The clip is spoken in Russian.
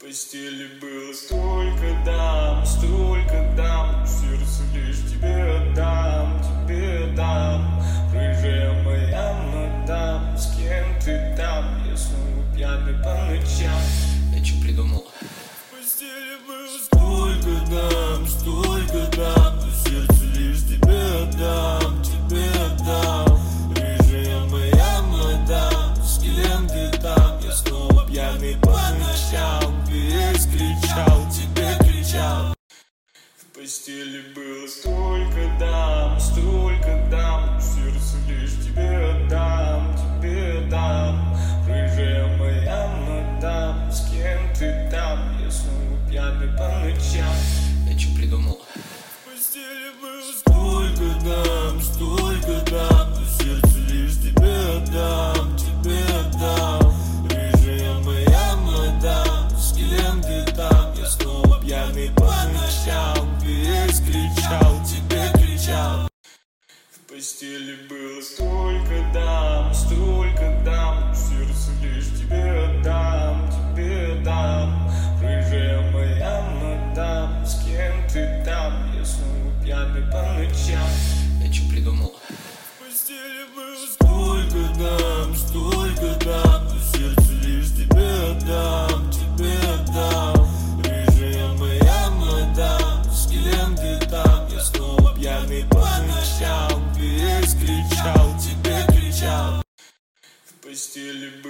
В постели было столько дам, в сердце лишь тебе отдам, рыжая моя мадам, с кем ты там? Я снова пьяный по ночам. Я что придумал? В постели было столько дам, в сердце лишь тебе отдам, рыжая моя мадам, с кем ты там? Я снова пьяный по ночам. Весь кричал, тебе кричал. В постели было столько дам, в сердце лишь тебе отдам, рыжая моя мадам, с кем ты там? Я снова пьяный по ночам. Я что придумал? В постели было столько дам, в сердце лишь тебе отдам, рыжая моя мадам, с кем ты там? Я снова пьяный по ночам. Весь кричал, тебе кричал. В постели было столько дам, в сердце лишь тебе отдам, рыжая моя мадам, с кем ты там? Я снова пьяный по ночам. Я что придумал? В постели было столько дам, в сердце лишь тебе отдам, рыжая моя мадам, с кем ты там? Я снова пьяный по ночам. Весь кричал, тебе кричал. В постели было